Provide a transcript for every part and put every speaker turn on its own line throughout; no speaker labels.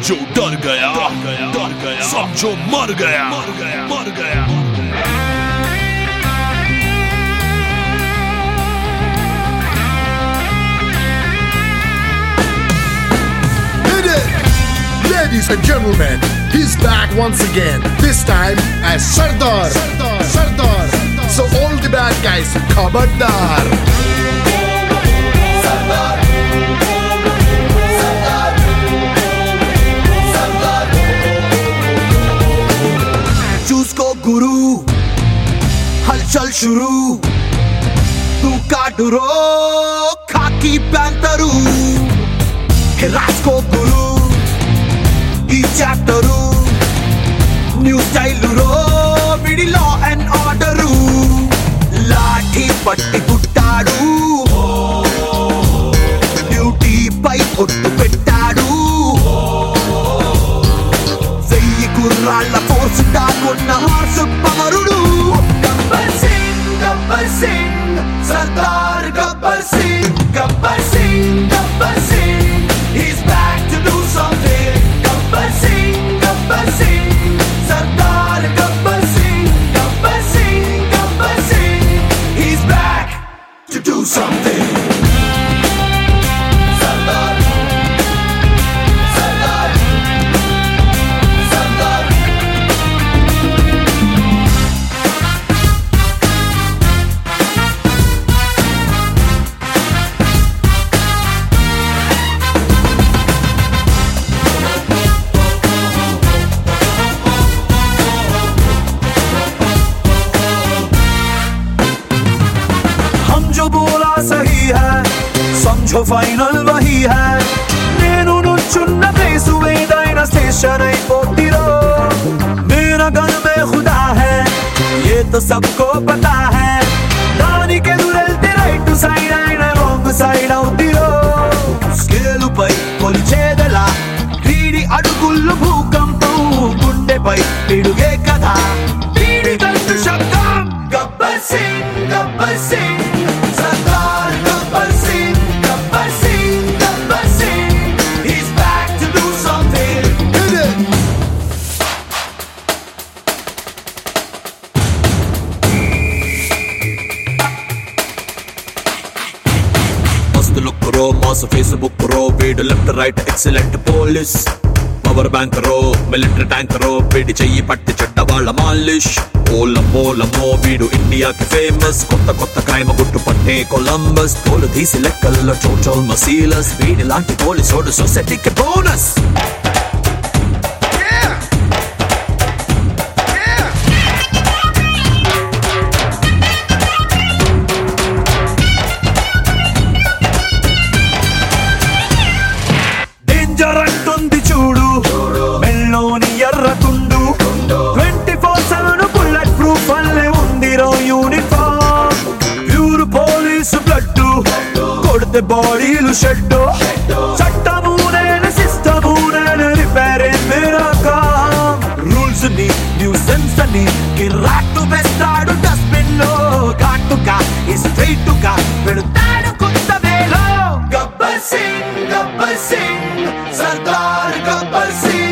जो डर गया समझो मर गया मर गया।
Ladies and gentlemen, he's back once again. This time as Sardar. So all the bad guys, Khabardar.
चूस को गुरु हलचल शुरू तू काटुरो खाकी पैंतरू राज को गुरु ఈ చాప్టరు న్యూ స్టైల్ రో విడి లా అండ్ ఆర్డరు లాఠీ పట్టి పుట్టాడు డ్యూటీ పై ఒట్టు పెట్టాడు వెయ్యి గుర్రాళ్ళ ఫోర్స్ దాకున్న హార్స్ పవరుడు Gabbar Singh Sardar Gabbar Singh Gabbar Singh he's back to do something Gabbar Singh Sardar Gabbar Singh he's back to do something Sardar जो बोला सही है समझो फाइनल वही है నేను నుంచున్న ప్లేసు ఏదైనా స్టేషన్ అయిపోతిరో मेरा गन में खुदा है ये तो सबको पता है దానికి ఎదురెళ్తే రైట్ సైడ్ అయినా రాంగ్ సైడ్ అవుతిరో స్కేలు పై కొలిచేదలా వీడి అడుగుల్లో భూకంపం గుండెపై పిడుగే కదా వీడి దండు శబ్దం Gabbar Singh he's back to do something must look pro mass Facebook pro video left right excellent police power bank ro military tank ro pidi cheyi patti chedda vaalla malish ఓలమో వీడు ఇండియాకి ఫేమస్ కొత్త క్రైమ్ గుట్టు పట్టే కొలంబస్ తోలు తీసి లెక్కల్లో చోచోల్ మసీలస్ వీడి లాంటి పోలీసోడు సొసైటీకి బోనస్ డేంజర్ అంటుంది చూడు మెల్లోని ఎర్రకుండు 24/7 బుల్లెట్ ప్రూఫ్ అల్లే ఉందిరో యూనిఫామ్ ప్యూర్ పోలీసు బ్లడ్ కొడితే బాడీలు షెడ్ చట్టము నేను సిస్టము నేను రిపేర్ మేరా కామ్ రూల్స్ ని న్యూసెన్స్ అని కిరాక్కు వేస్తాడు డస్ట్బిన్ లో ఘాటుగా స్ట్రైట్ గా పెడతాడు కొత్త వేలో Gabbar Singh Sardar Gabbar Singh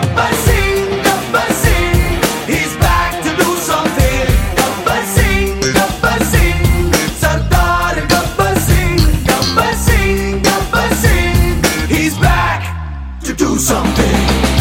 he's back to do something Gabbar Singh Sardar Gabbar Singh he's back to do something